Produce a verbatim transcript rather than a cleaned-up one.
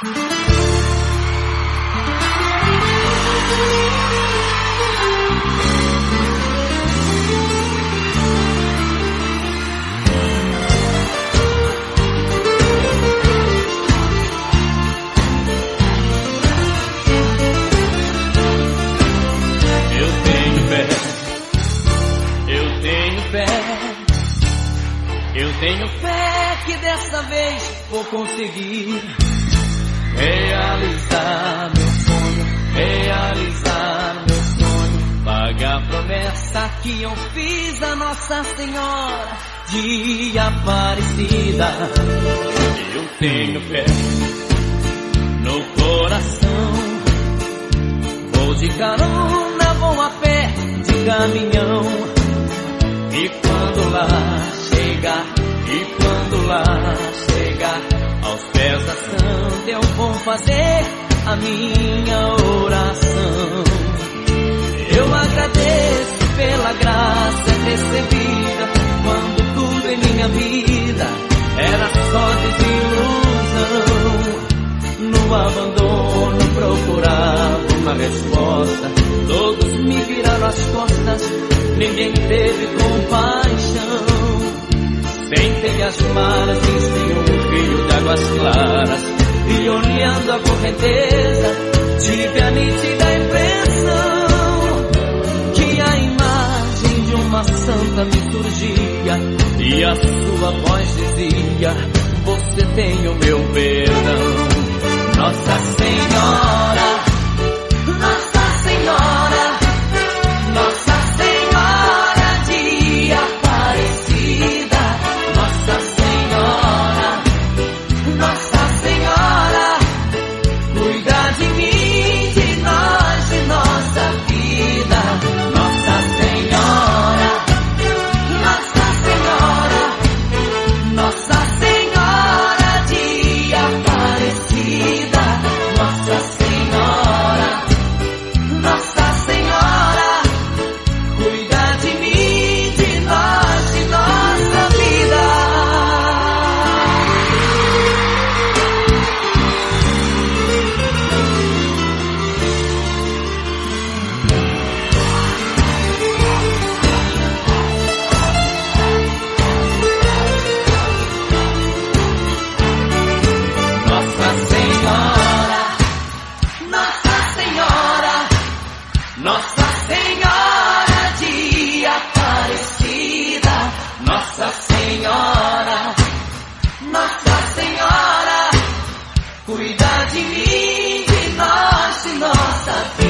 Eu tenho fé que dessa vez vou conseguir realizar meu sonho, realizar meu sonho, pagar a promessa que eu fiz a Nossa Senhora de Aparecida. Eu tenho fé no coração, vou de carona, vou a pé, de caminhão, e quando lá chegar, e quando lá chegar, aos pés da santa eu vou fazer a minha oração. Eu agradeço pela graça recebida, quando tudo em minha vida era só desilusão. No abandono procurava uma resposta, todos me viraram as costas, ninguém teve compaixão. Sentei as malas, em um rio de águas claras, e olhando a correnteza, tive a nítida impressão que a imagem de uma santa me surgia, e a sua voz dizia: você tem o meu perdão. Nossa Senhora, Nossa Senhora, Nossa Senhora de Aparecida, Nossa Senhora, Nossa Senhora, cuida de mim, de nós, de nossa vida. Nossa Senhora, Nossa Senhora, Nossa Senhora de Aparecida, Nossa Senhora, Nossa Senhora, cuida de mim, de nós, de nossa vida. Nossa Senhora, Nossa Senhora, Nossa Senhora de Aparecida, Nossa Senhora, Nossa Senhora, cuida de mim, de nós, de nossa vida.